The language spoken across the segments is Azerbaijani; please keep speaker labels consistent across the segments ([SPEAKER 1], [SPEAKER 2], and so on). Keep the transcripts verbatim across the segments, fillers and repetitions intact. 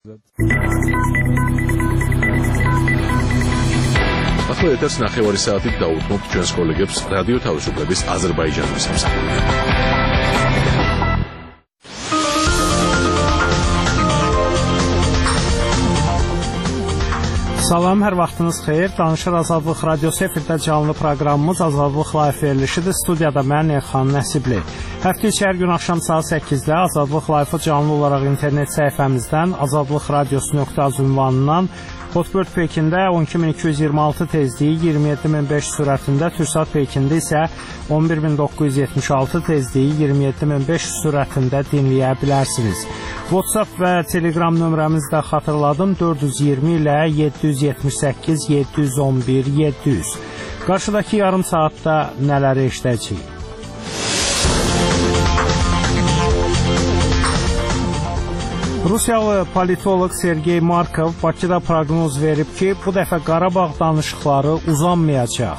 [SPEAKER 1] ახლა ეთერს ნახევარი საათით დაუთმობთ ჩვენს კოლეგებს რადიო თავისუფლების აზერბაიჯანის სამსახურიდან.
[SPEAKER 2] Salam, hər vaxtınız xeyir. Danışır Azadlıq Radiosu efirdə canlı proqramımız Azadlıq Live verilişidir. Studiyada mən Elxan Nəsibli. Həftə içi hər gün axşam saat səkkizdə Azadlıq Live-ı canlı olaraq internet səhifəmizdən azadlıqradiosu nöqtə az ünvanından Hotbird Pekində on iki min iki yüz iyirmi altı tezliyi, iyirmi yeddi min beş yüz sürətində, Türksat Pekində isə on bir min doqquz yüz yetmiş altı tezliyi, iyirmi yeddi min beş yüz sürətində dinləyə bilərsiniz. WhatsApp və Telegram nömrəmizi də xatırladım, dörd yüz iyirmi ilə yeddi yüz yetmiş səkkiz yeddi yüz on bir yeddi yüz. Qarşıdakı yarım saatda nələri eşidəcəyik? Rusiyalı politolog Sergey Markov Bakıda proqnoz verib ki, bu dəfə Qarabağ danışıqları uzanmayacaq.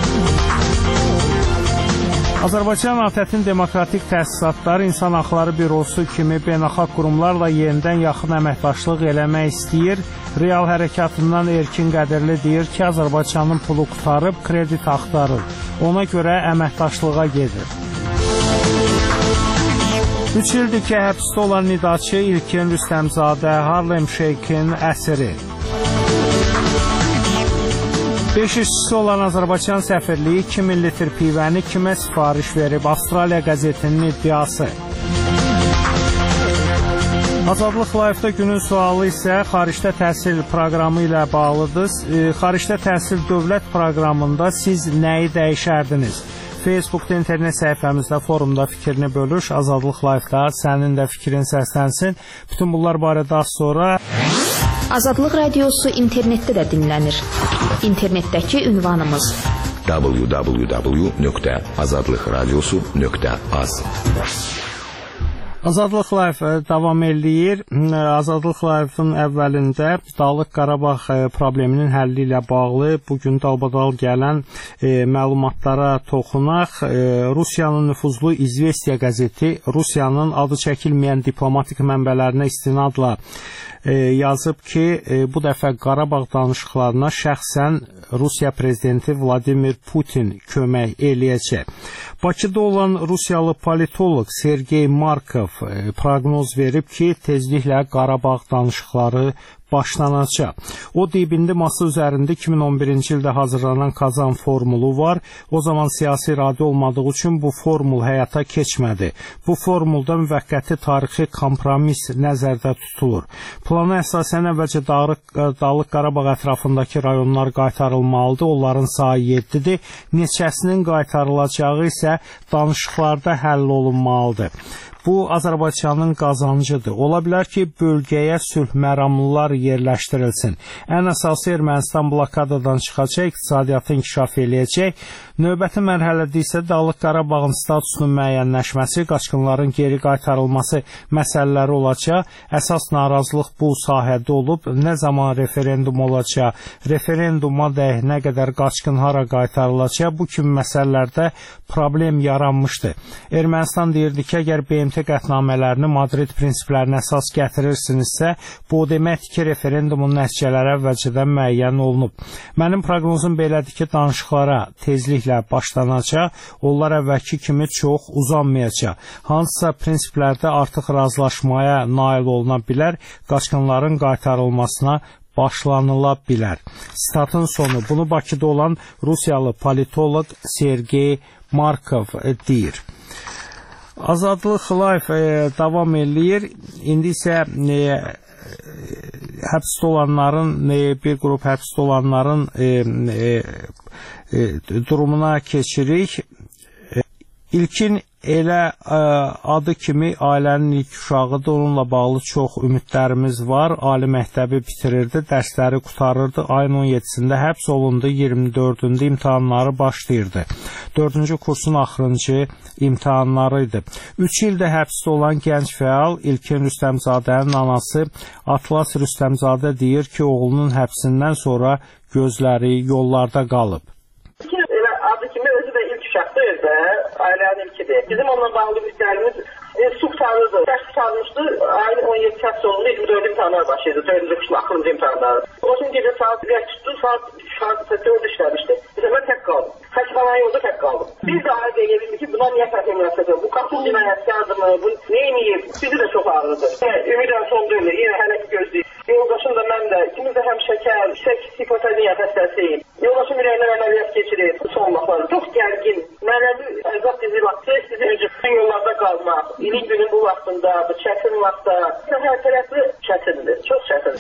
[SPEAKER 2] Azərbaycan ATƏT-in Demokratik Təsisatları İnsan Haqları Bürosu kimi beynəlxalq qurumlarla yenidən yaxın əməkdaşlıq eləmək istəyir. Real hərəkatından Erkin Qədirli deyir ki, Azərbaycanın pulu qutarıb, kredit axtarır. Ona görə əməkdaşlığa gedir. üç ildir ki, həbsdə olan nidaçı İlkin Rüstəmzadə Harlem Shake-in əsiri. beş işçisi olan Azərbaycan səfirliyi iki min litr pivəni kimə sifariş verib? Avstraliya qəzetinin iddiası. Azadlıq Live-da günün sualı isə xaricdə təhsil proqramı ilə bağlıdır. Xaricdə təhsil dövlət proqramında siz nəyi dəyişərdiniz? Facebookda, internet səhifəmizdə, forumda fikrini bölüş. Azadlıq Live-da sənin də fikrin səslənsin. Bütün bunlar barədə az sonra...
[SPEAKER 3] Azadlıq Radiosu internetdə də dinlənir. İnternetdəki ünvanımız w w w nöqtə azadlıqradiosu nöqtə az.
[SPEAKER 2] Azadlıq Live davam eləyir. Azadlıq Live-ın əvvəlində Dağlıq Qarabağ probleminin həlli ilə bağlı bugün dalbadal gələn e, məlumatlara toxunaq. E, Rusiyanın nüfuzlu İzvestiya qəzeti Rusiyanın adı çəkilməyən diplomatik mənbələrinə istinadla e, yazıb ki, e, bu dəfə Qarabağ danışıqlarına şəxsən Rusiya prezidenti Vladimir Putin kömək eləyəcək. Bakıda olan Rusiyalı politolog Sergey Markov e, proqnoz verib ki, tezliklə Qarabağ danışıqları başlanacaq. O deyib, indi masa üzərində iki min on birinci ildə hazırlanan Kazan formulu var. O zaman siyasi iradə olmadığı üçün bu formul həyata keçmədi. Bu formulda müvəqqəti tarixi kompromis nəzərdə tutulur. Plana əsasən əvvəlcə Dağlıq Qarabağ ətrafındakı rayonlar qaytarılmalıdır. Onların sayı yeddidir. Neçəsinin qaytarılacağı isə danışıqlarda həll olunmalıdır. Bu, Azərbaycanın qazancıdır. Ola bilər ki, bölgəyə sülh məramlılar yerləşdirilsin. Ən əsası Ermənistan blokadadan çıxacaq, iqtisadiyyatı inkişaf eləyəcək. Növbəti mərhələdə isə Dağlıq Qarabağın statusunun müəyyənləşməsi, qaçqınların geri qaytarılması məsələləri olacaq. Əsas narazılıq bu sahədə olub. Nə zaman referendum olacaq, referenduma da nə qədər qaçqın hara qaytarılacaq, bu kimi məsələlərdə problem yaranmışdı. Ermənistan deyirdi ki, əgər B M T qətnamələrini Madrid prinsiplərinə əsas gətirirsinizsə, bu deməkdir ki, referendumun nəticələri əvvəlcədən müəyyən olunub. Mənim proqnozum belədir ki, danışıqlara tezliklə başlanacaq, onlar əvvəlki kimi çox uzanmayacaq. Hansısa prinsiplərdə artıq razılaşmaya nail oluna bilər, qaçqınların qaytarılmasına başlanıla bilər. Statın sonu. Bunu Bakıda olan Rusiyalı politolog Sergey Markov deyir. Azadlıq Live e, davam eləyir. İndi isə e, həbsdə olanların, e, bir qrup həbsdə olanların e, e, e, durumuna keçirik. E, İlkin elə ə, adı kimi ailənin ilk uşağıdır, onunla bağlı çox ümidlərimiz var. Ali məktəbi bitirirdi, dərsləri qutarırdı. Ayın on yeddisində həbs olundu, iyirmi dördündə imtahanları başlayırdı. dördüncü kursun axırıncı imtahanları idi. üç ildə həbsdə olan gənc fəal İlkin Rüstəmzadənin anası Atlas Rüstəmzadə deyir ki, oğlunun həbsindən sonra gözləri yollarda qalıb.
[SPEAKER 4] Adı kimi özü də ilk uşaqdır da, ailənin ilkidir. Bizim onunla bağlı ümidlərimiz e, su tutarlıdır. Dərs tutarmışdı. Ayın on yedi təs sonunda iyirmi dörd imtahanlar başlaydı. dördüncü kışın axırıncı imtahanları. O gün gecə saat bir tutdu. Saat dörd işləmişdi. Bu sefer tək qaldım. Xəstəxanaya yolda tək qaldım. Bir daha deyildi ki, buna niyə fərq eləməsə? Bu qapın cinayətkardımı? Bu neyini? Bizi də çox ağrıdı. Ümidən son dönür. Yenə hələ ki gözləyir. Yoldaşım da mən də. İkimiz də həm şəkər, yüksək hipotermiya xəstəsiyik. Yoldaşım ürəyindən əməliyyat keçirir. Son vaxtları çox gərgin. Mənəvi əzab bizi vaxt, sizi öncə yollarda qalmaq. İlin günün bu vaxtında, bu çətin vaxtda hər tərəfli çətindir. Çox çətindir.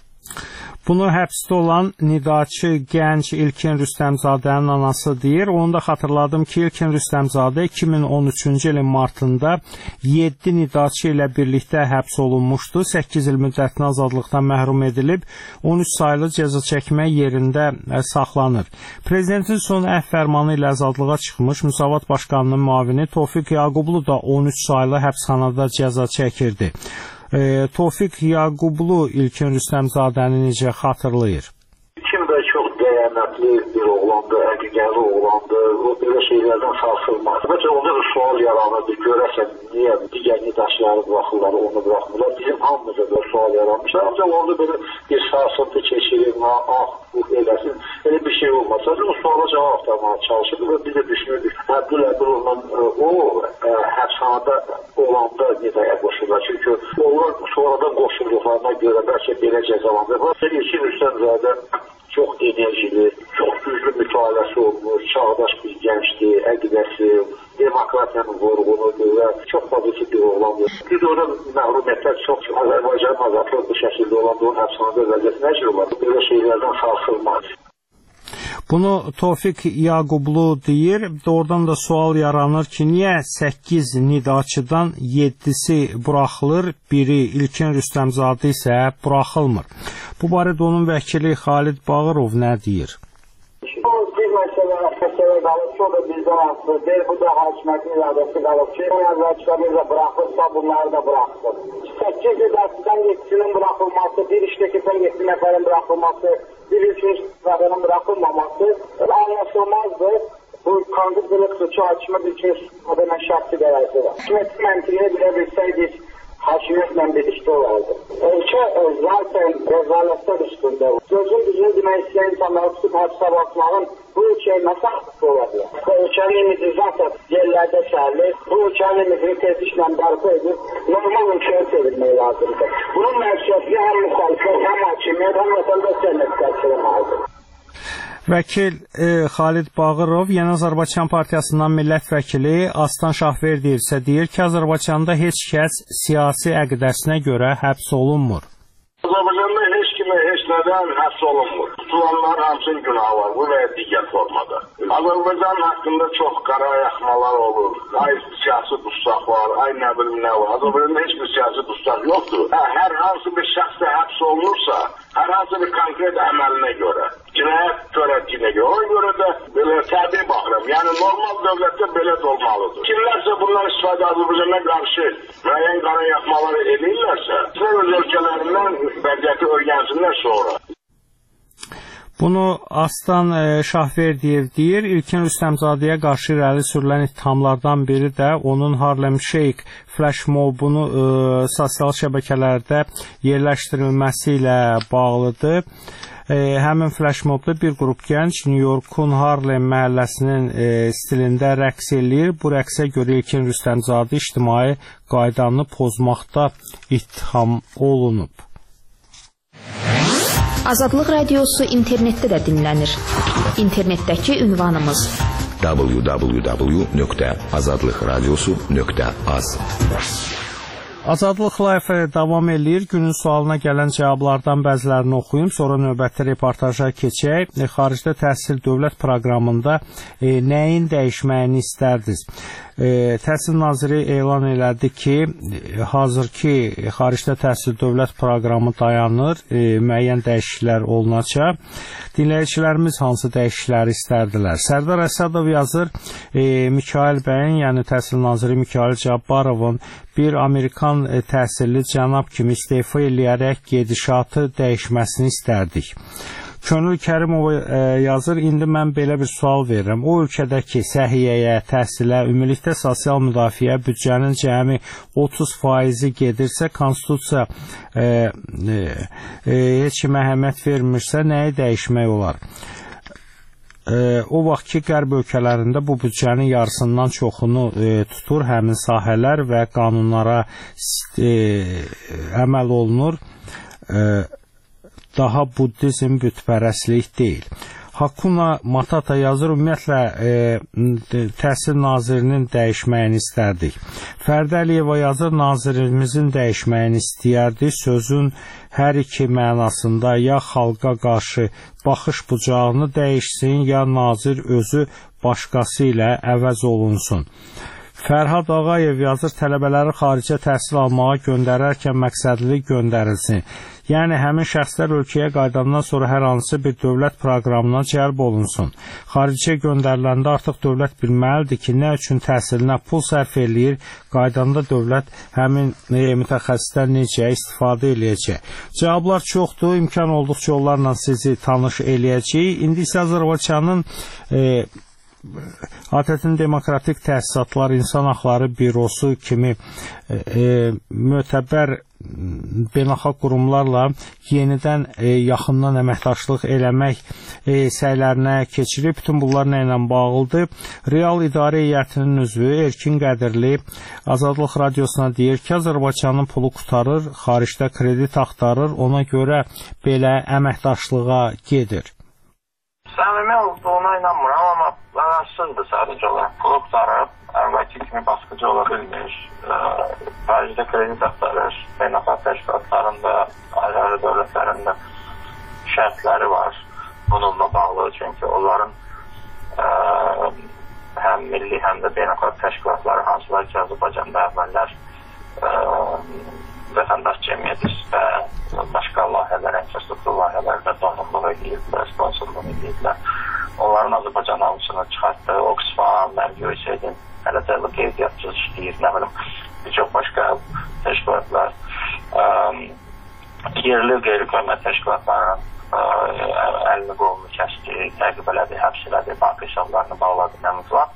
[SPEAKER 2] Bunu həbsdə olan nidaçı gənc İlkin Rüstəmzadənin anası deyir. Onu da xatırladım ki, İlkin Rüstəmzadə iki min on üçüncü ilin martında yeddi nidaçı ilə birlikdə həbs olunmuşdu. səkkiz il müddətinə azadlıqdan məhrum edilib, on üç saylı cəza çəkmə yerində saxlanır. Prezidentin son əhv fərmanı ilə azadlığa çıxmış Müsavat Başqanının müavini Tofiq Yaqublu da on üç saylı həbsxanada cəza çəkirdi. E, Tofiq Yaqublu İlkin Rüstəmzadəni necə xatırlayır?
[SPEAKER 5] Kim də çox dəyənəkli bir oğlandı, əqidəli oğlandı, o belə şeylərdən sarsılmaz. Mesela onda da sual yaranırdı, görəsən niyə digər nidaşları buraxırlar, onu buraxmırlar. Bizim hamımıza da sual yaranmışlar. Ancaq orada belə bir sarsıntı keçirir, ah bu eləsin, elə bir şey olmaz. Sadəcə o suala cavab axtarmağa çalışırdı və biz də düşünürdük. Əbdül Əbdülovla o həbsxanada olanda nidaya qoşurlar. Çünki onlar sonradan qoşulduqlarına görə bəlkə belə cəzalandırırlar. İlkin Rüstəmzadə çox enerjili, çox güclü mütaliəsi olmuş, çağdaş bir gəncdir, əqidəsi, demokratiyanın vurğunudur və çox pozitiv bir oğlandır. Biz orada məlumatlar çox Azərbaycanın azadlığı bu şəkildə olanda onun həbsxanada vəziyyəti necə olar? Belə şeylərdən sarsılmaz.
[SPEAKER 2] Bunu Tofiq Yaqublu deyir. Doğrudan da sual yaranır ki, niyə səkkiz nidaçıdan yeddisi buraxılır, biri İlkin Rüstəmzadə isə buraxılmır? Bu barədə onun vəkili Xalid Bağırov nə deyir?
[SPEAKER 5] Bir məsələ, məsələ qalır ki, o da bizdən asılı deyil. Bu da hakimiyyətin iradəsi qalır ki, əvvəlkilərimiz də buraxırsa, bunları da buraxsın. səkkiz nidaçıdan yeddisinin buraxılması, bir işləkidən yeddi nəfərin buraxılması, bir üçüncü nəfərin buraxılmaması anlaşılmazdır. Bu kanun qılıqdır ki, hakimiyyət üçüncü adına şəxsi qərardır. Hakimiyyətin məntiqini bilə bilsəydik, hakimiyyətlə birlikdə olardı. Ölkə zaten rezalətlər üstündə. Gözün düzünü demək istəyən insanları tutub həbsə batmağın bu ölkəyə nasıl haqqı ola bilər? Bu ölkənin ümidi zaten yerlərdə sərlir. Bu ölkənin ümidini tezliklə bərpa edib normal ölkəyə çevirmək lazımdır. Bunun məqsədi həm müxalifət, həm hakimiyyət, həm vətəndaş cəmiyyəti təşkilatıdır.
[SPEAKER 2] Vəkil e, Xalid Bağırov, Yeni Azərbaycan Partiyasından millət vəkili Aslan Şahverdiyev isə deyir ki, Azərbaycanda heç kəs siyasi əqidəsinə görə həbs olunmur.
[SPEAKER 5] Azərbaycanda heç kimə heç nədən həbs olunmur. Tutulanlar hamısının günahı var, bu və digər formada. Azərbaycan haqqında çox qara yaxmalar olur. Ay siyasi dustaq var, ay nə bilim nə var. Azərbaycanda heç bir siyasi dustaq yoxdur. Hə, hər hansı bir şəxs də həbs olunursa, hər hansı bir konkret əməlinə görə, cinayət törətdiyinə görə, ona görə də belə təbii baxıram. Yəni normal dövlətdə belə də olmalıdır. Kimlərsə bundan istifadə Azərbaycana qarşı müəyyən qara yaxmalar edirlərsə, sizin öz ölkələrindən vəziyyəti öyrənsinlər sonra.
[SPEAKER 2] Bunu Aslan e, Şahverdiyev deyir. İlkin Rüstəmzadəyə qarşı irəli sürülən ittihamlardan biri də onun Harlem Shake flash mobunu e, sosial şəbəkələrdə yerləşdirilməsi ilə bağlıdır. E, həmin flash mobda bir qrup gənc New Yorkun Harlem məhəlləsinin e, stilində rəqs eləyir. Bu rəqsə görə İlkin Rüstəmzadə ictimai qaydanı pozmaqda ittiham olunub.
[SPEAKER 3] Azadlıq Radiosu internetdə də dinlənir. İnternetdəki ünvanımız w w w nöqtə azadlıq radiosu nöqtə az.
[SPEAKER 2] Azadlıq Live davam eləyir. Günün sualına gələn cavablardan bəzilərini oxuyum, sonra növbəti reportaja keçək. E, xaricdə təhsil dövlət proqramında e, nəyin dəyişməyini istərdiniz? E, Təhsil Naziri elan elədi ki, e, hazırki xaricdə təhsil dövlət proqramı dayanır, e, müəyyən dəyişikliklər olunacaq. Dinləyicilərimiz hansı dəyişiklikləri istərdilər? Sərdar Əsədov yazır, e, Mikail bəyin, yəni Təhsil Naziri Mikail Cabbarovun bir Amerikan e, təhsilli cənab kimi istefa eləyərək gedişatı dəyişməsini istərdik. Könül Kərimov yazır, indi mən belə bir sual verirəm. O ölkədəki səhiyyəyə, təhsilə, ümumilikdə sosial müdafiə büdcənin cəmi otuz faizi gedirsə, konstitusiya e, e, e, heç kimə əhəmiyyət vermirsə, nəyi dəyişmək olar? E, o vaxt ki, qərb ölkələrində bu büdcənin yarısından çoxunu e, tutur həmin sahələr və qanunlara e, əməl olunur. E, daha buddizm bütpərəstlik deyil. Hakuna Matata yazır, ümumiyyətlə e, təhsil nazirinin dəyişməyini istərdik. Fərdi Əliyeva yazır, nazirimizin dəyişməyini istəyərdik. Sözün hər iki mənasında ya xalqa qarşı baxış bucağını dəyişsin, ya nazir özü başqası ilə əvəz olunsun. Fərhad Ağayev yazır, tələbələri xaricə təhsil almağa göndərərkən məqsədli göndərilsin. Yəni, həmin şəxslər ölkəyə qayıdandan sonra hər hansı bir dövlət proqramına cəlb olunsun. Xaricə göndəriləndə artıq dövlət bilməlidir ki, nə üçün təhsilinə pul sərf eləyir, qaydanda dövlət həmin e, mütəxəssislər necə istifadə eləyəcək. Cavablar çoxdur, imkan olduqca onlarla sizi tanış eləyəcəyik. İndi isə Azərbaycanın e, ATƏT-in Demokratik Təsisatlar İnsan Haqları Bürosu kimi e, e, mötəbər beynəlxalq qurumlarla yenidən e, yaxından əməkdaşlıq eləmək e, səylərinə keçirib. Bütün bunlar nə ilə bağlıdır? Real İdarə Heyətinin üzvü Erkin Qədirli Azadlıq Radiosuna deyir ki, Azərbaycanın pulu qutarır, xaricdə kredit axtarır, ona görə belə əməkdaşlığa gedir.
[SPEAKER 6] Səmimi olduğuna inanmıram, amma mənasızdır sadəcə olaraq. Pulu qutarıb, əvvəlki kimi baskıcı ola bilmiş, xaricdə kredit axtarır, beynəlxalq təşkilatlarında, ayrı-ayrı dövlətlərində şərtləri var bununla bağlı. Çünki onların ə, həm milli, həm də beynəlxalq təşkilatları hansılar ki, Azərbaycanda əvvəllər ə, vətəndaş cəmiyyəti və başqa layihələr, infrastruktur layihələrdə donumluq edirlər, sponsorluq edirlər. Onların Azərbaycan alıcısını çıxartdı, Oxfam, mən görsəydim, hələ də qeydiyyatçı işləyir, nə bilim, bir çox başqa təşkilatlar, ə, yerli qeyri-qövmət təşkilatlarının ə, əlini qolunu kəsdi, təqib elədi, həbs elədi, bank hesablarını bağladı, nəmin filan.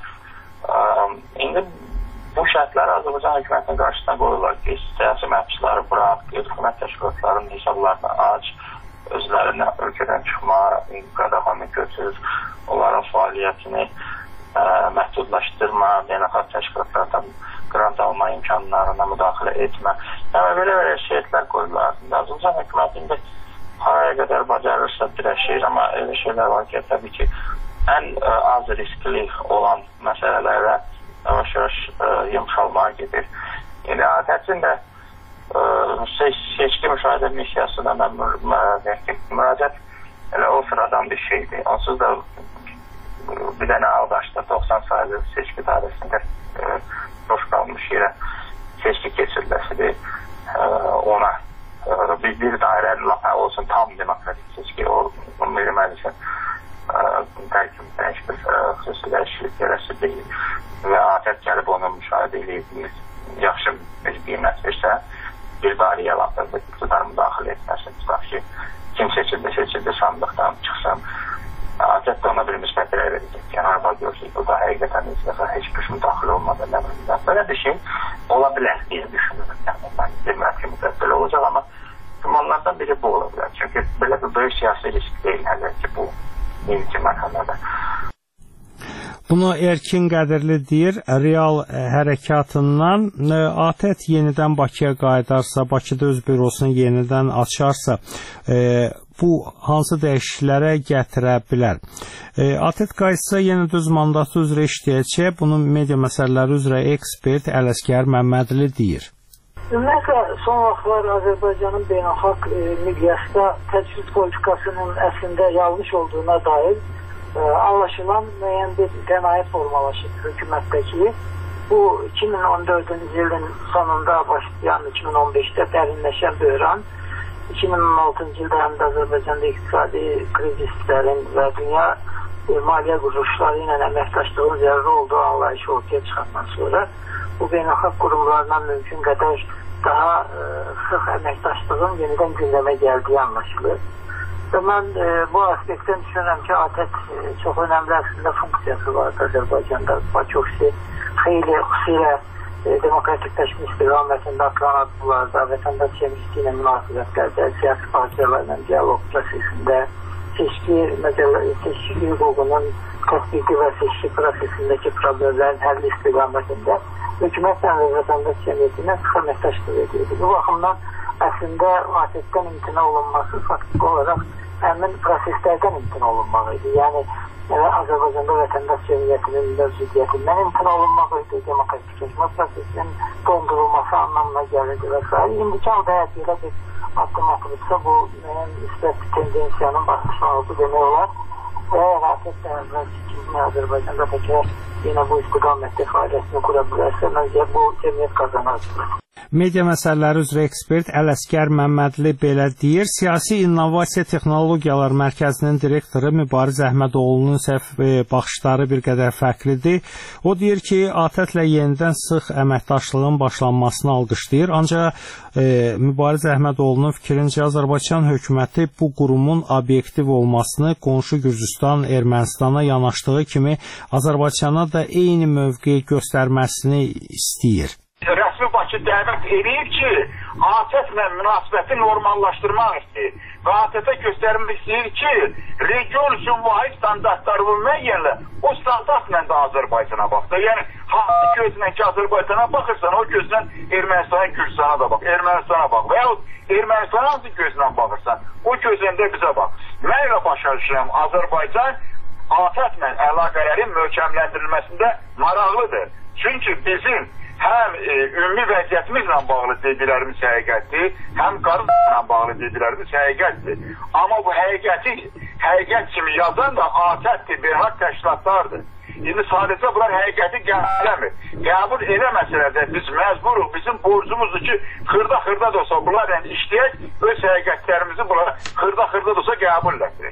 [SPEAKER 6] İndi bu şərtləri Azərbaycan hökumətinin qarşısına qoyurlar ki, siyasi məhbusları bıraq, qeyri-qövmət təşkilatlarının hesablarını aç, özlərinə ölkədən çıxma, qadağanı götür, onların fəaliyyətini ə, məhdudlaşdırma, beynəlxalq təşkilatlardan qrant alma imkanlarına müdaxilə etmə. Yəni, belə-belə şərtlər qoyurlar. Azərbaycan hökumətində haraya qədər bacarırsa dirəşir, amma elə şeylər var ki, təbii ki, ən ə, az riskli olan məsələlərə yavaş-yavaş yumşalmağa gedir. Yəni, ATƏT-in də seç, seçki müşahidə missiyasına mən müraciət elə o sıradan bir şeydir. Onsuz da bir dənə Ağdaşda doxsan sayılı seçki dairəsində boş qalmış yerə seçki keçiriləsidir. Ona bir, bir dairənin lafı olsun, tam demokratik seçki o Milli Məclisin tərkibində heç bir xüsusi dəyişiklik gələsi deyil və ATƏT gəlib onu müşahidə eləyir, yaxşı bir qiymət versə, bir dairəyə lafı iqtidar müdaxilə etməsin, tutaq ki, kim seçildi, seçildi, sandıqdan çıxsın. ATƏT də ona bir müsbət rəy verəcək. Yəni, araba görsək, o da həqiqətən heç bir müdaxilə olmadı, nə bilim. Belə bir şey ola bilər deyə düşünürüm. Yəni, mən demirəm ki, müddətlə olacaq, amma ihtimallardan biri bu ola bilər. Çünki belə bir böyük siyasi risk deyil hələ ki, bu ilki mərhələdə.
[SPEAKER 2] Bunu Erkin Qədirli deyir, real hərəkatından ATƏT yenidən Bakıya qayıdarsa, Bakıda öz bürosunu yenidən açarsa, e, bu hansı dəyişikliklərə gətirə bilər? E, ATƏT qayıtsa yenə düz mandatı üzrə işləyəcək, bunun media məsələləri üzrə ekspert Ələsgər Məmmədli deyir.
[SPEAKER 7] Ümumiyyətlə, son vaxtlar Azərbaycanın beynəlxalq e, miqyasda təcrid politikasının əslində yanlış olduğuna dair e, anlaşılan müəyyən bir qənaət formalaşır hökumətdəki. Bu iki min on dördüncü ilin sonunda başlayan iki min on beşdə dərinləşən böhran, iki min on altıncı ildə həm də Azərbaycanda iqtisadi krizislərin və dünya e, maliyyə quruluşları ilə əməkdaşlığın zəruri olduğu anlayışı ortaya çıxandan sonra bu beynəlxalq qurumlarla mümkün qədər daha e, sıx əməkdaşlığın yenidən gündəmə gəldiyi anlaşılır. Mən e, bu aspektdən düşünürəm ki, ATƏT e, çox önəmli əslində funksiyası var Azərbaycanda. Baçovsi xeyli xüsusilə e, demokratik təşkil istiqamətində atılan addımlarda, vətəndaş cəmiyyəti ilə münasibətlərdə, siyasi partiyalarla dialoq prosesində, seçki, məsələ, seçki hüququnun tətbiqi və seçki prosesindəki problemlərin həlli istiqamətində hökumətlə və vətəndaş cəmiyyəti ilə sıx əməkdaşlıq edirdi. Bu baxımdan əslində ATƏT-dən imtina olunması faktiki olaraq həmin proseslərdən imtina olunmaq idi. Yəni, Azərbaycanda vətəndaş cəmiyyətinin mövcudiyyətindən imtina olunmaq idi, demokratikləşmə prosesinin dondurulması anlamına gəlirdi və s. İndiki halda əgər belə bir addım atılıbsa, bu müsbət tendensiyanın başlanması demək olar və ATƏT kimi Azərbaycanda təkrar yenə bu istiqamətdə fəaliyyətini qura bilərsə, məncə bu cəmiyyət qazanar.
[SPEAKER 2] Media məsələləri üzrə ekspert Ələsgər Məmmədli belə deyir. Siyasi İnnovasiya Texnologiyalar Mərkəzinin direktoru Mübariz Əhmədoğlu'nun isə baxışları bir qədər fərqlidir. O deyir ki, ATƏT-lə yenidən sıx əməkdaşlığın başlanmasını alqışlayır. Ancaq e, Mübariz Əhmədoğlu'nun fikrincə Azərbaycan hökuməti bu qurumun obyektiv olmasını qonşu Gürcüstan, Ermənistana yanaşdığı kimi Azərbaycana da eyni mövqe göstərməsini istəyir.
[SPEAKER 8] Rəsmi Bakı dəvət edir ki, ATƏT-lə münasibəti normallaşdırmaq istəyir və ATƏT-ə göstərmək istəyir ki, region üçün vahid standartları müəyyənlə o standartla da Azərbaycana baxdı. Yəni, hansı gözlə ki, Azərbaycana baxırsan, o gözlə Ermənistana, Gürcüstana da bax, Ermənistana bax və yaxud Ermənistana hansı gözlə baxırsan, o gözlə də bizə bax. Mən elə başa düşürəm, Azərbaycan ATƏT-lə əlaqələrin möhkəmləndirilməsində maraqlıdır. Çünki bizim həm e, ümumi vəziyyətimizlə bağlı dediklərimiz həqiqətdir, həm qarınla bağlı dediklərimiz həqiqətdir. Amma bu həqiqəti həqiqət kimi yazan da ATƏT-dir, beynəlxalq təşkilatlardır. İndi sadəcə bunlar həqiqəti qəbul eləmir. Qəbul eləməsələr də biz məcburuq, bizim borcumuzdur ki, xırda-xırda da olsa bunlarla işləyək, öz həqiqətlərimizi bunlara xırda-xırda da olsa qəbul elədik.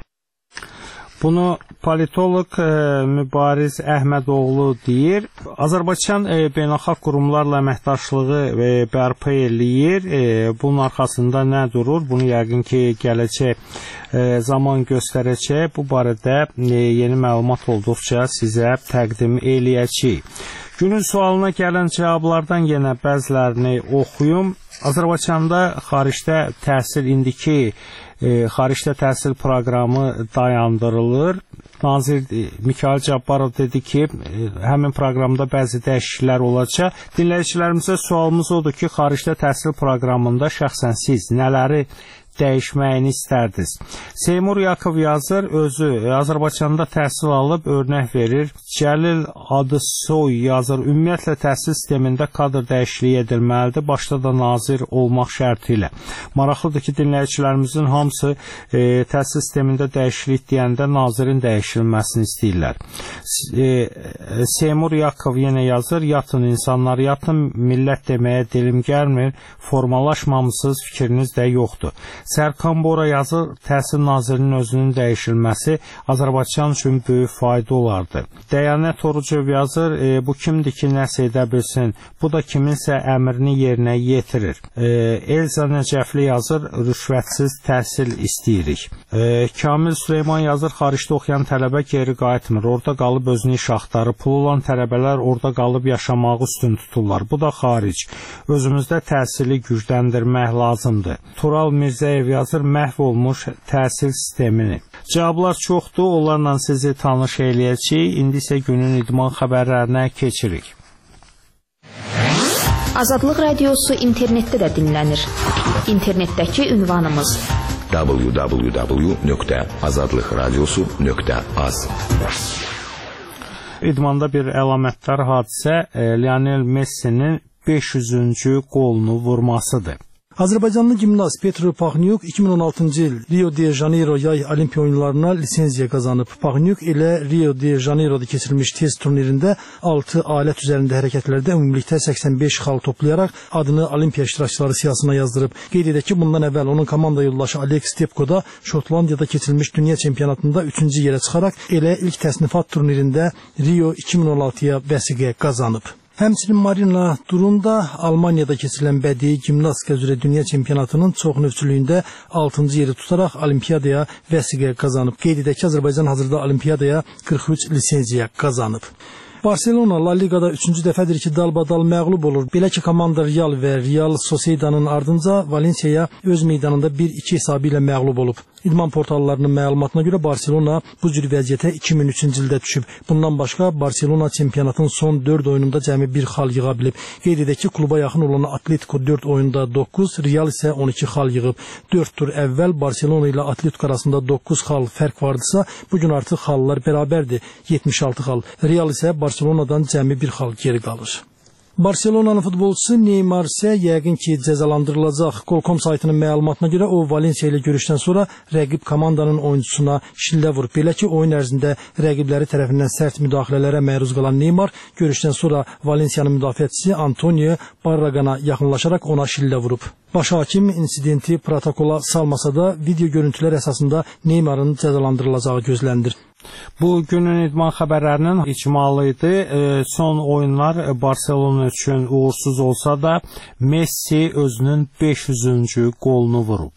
[SPEAKER 2] Bunu politoloq e, Mübariz Əhmədoğlu deyir. Azərbaycan e, beynəlxalq qurumlarla əməkdaşlığı e, bərpa eləyir. E, bunun arxasında nə durur? Bunu yəqin ki, gələcək e, zaman göstərəcək. Bu barədə e, yeni məlumat olduqca sizə təqdim eləyəcəyik. Günün sualına gələn cavablardan yenə bəzilərini oxuyum. Azərbaycanda xaricdə təhsil indiki E, xaricdə təhsil proqramı dayandırılır. Nazir e, Mikayıl Cabbarov dedi ki, e, həmin proqramda bəzi dəyişikliklər olacaq. Dinləyicilərimizə sualımız odur ki, xaricdə təhsil proqramında şəxsən siz nələri dəyişməyini istərdiniz? Seymur Yakov yazır, özü Azərbaycanda təhsil alıb örnək verir. Cəlil Adısoy yazır, ümumiyyətlə təhsil sistemində kadr dəyişikliyi edilməlidir, başda da nazir olmaq şərti ilə. Maraqlıdır ki, dinləyicilərimizin hamısı e, təhsil sistemində dəyişiklik deyəndə nazirin dəyişilməsini istəyirlər. E, Seymur Yakov yenə yazır, yatın insanlar, yatın, millət deməyə dilim gəlmir, formalaşmamısınız, fikriniz də yoxdur. Sərkan Bora yazır, təhsil nazirinin özünün dəyişilməsi Azərbaycan üçün böyük fayda olardı. Dəyanət Orucov yazır, e, bu kimdir ki, nəsə edə bilsin, bu da kiminsə əmrini yerinə yetirir. E, Elza Nəcəfli yazır, rüşvətsiz təhsil istəyirik. E, Kamil Süleyman yazır, xaricdə oxuyan tələbə geri qayıtmır, orada qalıb özünü iş axtarır, pul olan tələbələr orada qalıb yaşamağı üstün tuturlar. Bu da xaric. Özümüzdə təhsili gücləndirmək lazımdır. Tural Mirzə yazır, məhv olmuş təhsil sistemini. Cavablar çoxdur, onlarla sizi tanış eləyəcəyik. İndi isə günün idman xəbərlərinə keçirik.
[SPEAKER 3] Azadlıq Radiosu internetdə də dinlənir. İnternetdəki ünvanımız w w w nöqtə azadlıq radiosu nöqtə az.
[SPEAKER 2] İdmanda bir əlamətdar hadisə Lionel Messinin beş yüzüncü qolunu vurmasıdır.
[SPEAKER 9] Azərbaycanlı gimnast Petr Paxnyuk iki min on altıncı il Rio de Janeiro yay olimpiya oyunlarına lisenziya qazanıb. Paxnyuk elə Rio de Janeiro'da keçirilmiş test turnirində altı alət üzərində hərəkətlərdə ümumilikdə səksən beş xal toplayaraq adını olimpiya iştirakçıları siyahısına yazdırıb. Qeyd edək ki, bundan əvvəl onun komanda yoldaşı Alex Stepko da Şotlandiyada keçirilmiş dünya çempionatında üçüncü yerə çıxaraq elə ilk təsnifat turnirində Rio iki min on altıya vəsiqə qazanıb. Həmçinin Marina Durun da Almaniyada keçirilən bədii gimnastika üzrə dünya çempionatının çoxnövçülüyündə altıncı yeri tutaraq olimpiyadaya vəsiqə qazanıb. Qeyd edək ki, Azərbaycan hazırda olimpiyadaya qırx üç lisenziya qazanıb. Barcelona La Ligada üçüncü dəfədir ki, dalbadal məğlub olur. Belə ki, komanda Real və Real Sociedad'ın ardınca Valencia'ya öz meydanında bir iki hesabı ilə məğlub olub. İdman portallarının məlumatına görə Barcelona bu cür vəziyyətə iki min üçüncü ildə düşüb. Bundan başqa Barcelona çempionatın son dörd oyununda cəmi bir xal yığa bilib. Qeyd edək ki, kluba yaxın olan Atletico dörd oyunda doqquz, Real isə on iki xal yığıb. dörd tur əvvəl Barcelona ilə Atletico arasında doqquz xal fərq vardısa, bugün artıq xallar bərabərdir, yetmiş altı xal. Real isə Barcelona'dan cəmi bir xal geri qalır. Barcelona'nın futbolçusu Neymar isə yəqin ki, cəzalandırılacaq. Qolcom saytının məlumatına görə o Valencia ilə görüşdən sonra rəqib komandanın oyuncusuna şillə vurub. Belə ki, oyun ərzində rəqibləri tərəfindən sərt müdaxilələrə məruz qalan Neymar görüşdən sonra Valencia'nın müdafiəçisi Antonio Barragana yaxınlaşaraq ona şillə vurub. Baş hakim insidenti protokola salmasa da video görüntülər əsasında Neymarın cəzalandırılacağı gözlənilir.
[SPEAKER 2] Bu günün idman xəbərlərinin icmalı idi. E, son oyunlar Barcelona üçün uğursuz olsa da Messi özünün beş yüzüncü qolunu vurub.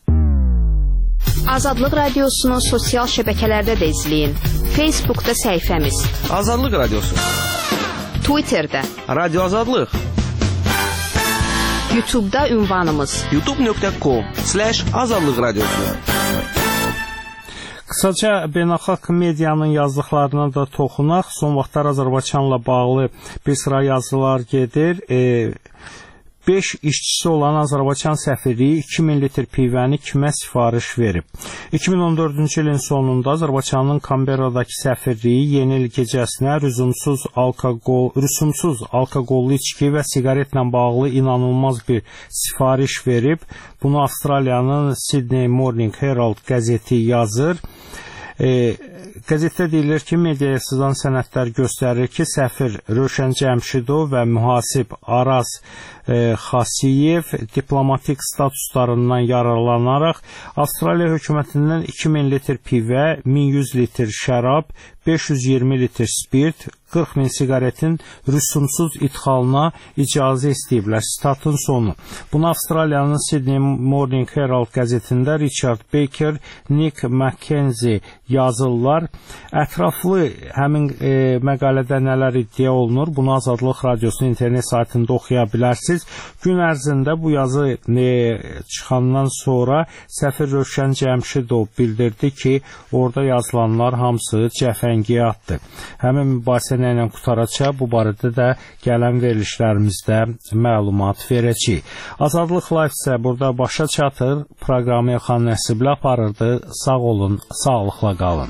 [SPEAKER 3] Azadlıq Radiosunu sosial şəbəkələrdə də izləyin. Facebookda səhifəmiz
[SPEAKER 10] Azadlıq Radiosu,
[SPEAKER 3] Twitterdə
[SPEAKER 10] Radio Azadlıq,
[SPEAKER 3] YouTube'da ünvanımız
[SPEAKER 10] youtube nöqtə com slash azadlıq radiosu.
[SPEAKER 2] Qısaca beynəlxalq medianın yazdıqlarına da toxunaq. Son vaxtlar Azərbaycanla bağlı bir sıra yazılar gedir. E, beş işçisi olan Azərbaycan səfirliyi iki min litr pivəni kimə sifariş verib? iki min on dördüncü ilin sonunda Azərbaycanın Kamberadakı səfirliyi yeni il gecəsinə rüzumsuz alkoqol, rüsumsuz alkoqollu içki və siqaretlə bağlı inanılmaz bir sifariş verib. Bunu Avstraliyanın Sydney Morning Herald qəzeti yazır. E, qəzetdə deyilir ki, mediaya sızan sənədlər göstərir ki, səfir Rövşən Cəmşidov və mühasib Araz e, Xasiyev diplomatik statuslarından yararlanaraq Avstraliya hökumətindən iki min litr pivə, min yüz litr şərab, beş yüz iyirmi litr spirt, qırx min siqaretin rüsumsuz idxalına icazə istəyiblər. Statın sonu. Bunu Avstraliyanın Sydney Morning Herald qəzetində Richard Baker, Nick McKenzie yazırlar. Ətraflı həmin e, məqalədə nələr iddia olunur? Bunu Azadlıq Radiosunun internet saytında oxuya bilərsiniz. Gün ərzində bu yazı e, çıxandan sonra səfir Rövşən Cəmşidov bildirdi ki, orada yazılanlar hamısı cəfəngiyatdır. Həmin mübahisə nə ilə qutaracaq, bu barədə də gələn verilişlərimizdə məlumat verəcəyik. Azadlıq Live isə burada başa çatır. Proqramı Xan Nəsiblə aparırdı. Sağ olun, sağlıqla qalın.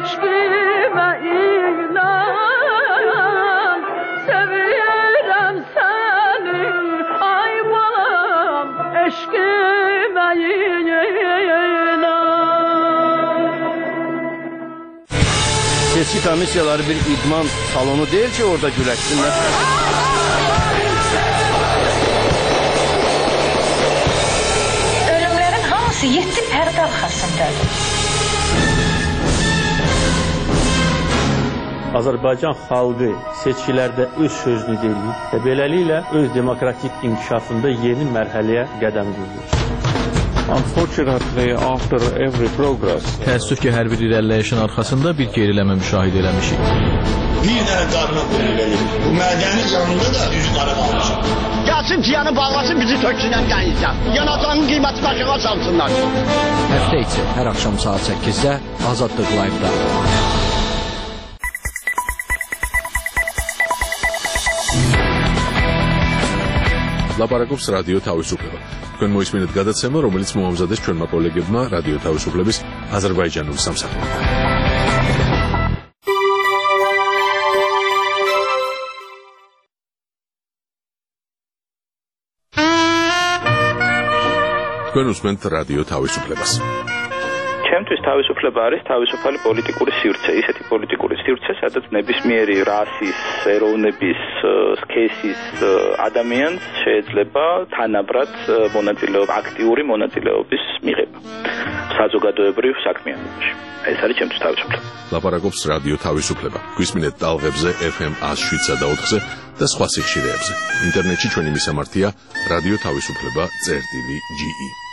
[SPEAKER 11] eşkime inan, sevirem seni ay balam, eşkime inan.
[SPEAKER 10] Seçki komissiyaları bir idman salonu değil ki orada güləşsinlər.
[SPEAKER 12] Ölümlərin hamısı yedi pərdə arxasındadır.
[SPEAKER 13] Azərbaycan xalqı seçkilərdə öz sözünü deyir və beləliklə öz demokratik inkişafında yeni mərhələyə qədəm qoyur.
[SPEAKER 14] Unfortunately, after every progress,
[SPEAKER 15] təəssüf ki, hər bir irəliləyişin arxasında bir geriləmə müşahidə eləmişik.
[SPEAKER 16] Bir dənə qarına qoyulur. Bu mədəni canında da düz qara qalmışıq.
[SPEAKER 17] Gəlsin piyanı bağlasın, bizi töksünən qənizdən. Yanacağının qiymətini aşağı salsınlar.
[SPEAKER 18] Həftə içi hər axşam saat səkkizdə Azadlıq Live-da.
[SPEAKER 1] ლაპარაკობს რადიო თავისუფლება. თქვენ მოისმინეთ გადაცემა, რომელიც მოამზადეს ჩვენმა კოლეგებმა რადიო თავისუფლების აზერბაიჯანულ სამსახურში. თქვენ უსმენთ რადიო თავისუფლებას.
[SPEAKER 19] ჩემთვის თავისუფლება არის თავისუფალი პოლიტიკური სივრცე, ისეთი პოლიტიკური სივრცე, სადაც ნებისმიერი რასის, ეროვნების, სქესის ადამიანს შეიძლება თანაბრად მონაწილეობა, აქტიური მონაწილეობის მიღება საზოგადოებრივ საქმიანობაში. ეს არის ჩემთვის თავისუფლება.
[SPEAKER 1] ლაპარაკობს რადიო თავისუფლება. გვისმინეთ ტალღებზე ეფ ემ one oh seven და ოთხზე და სხვა სიხშირეებზე. ინტერნეტში ჩვენი მისამართია რადიო თავისუფლება წერტილი ჯი ი.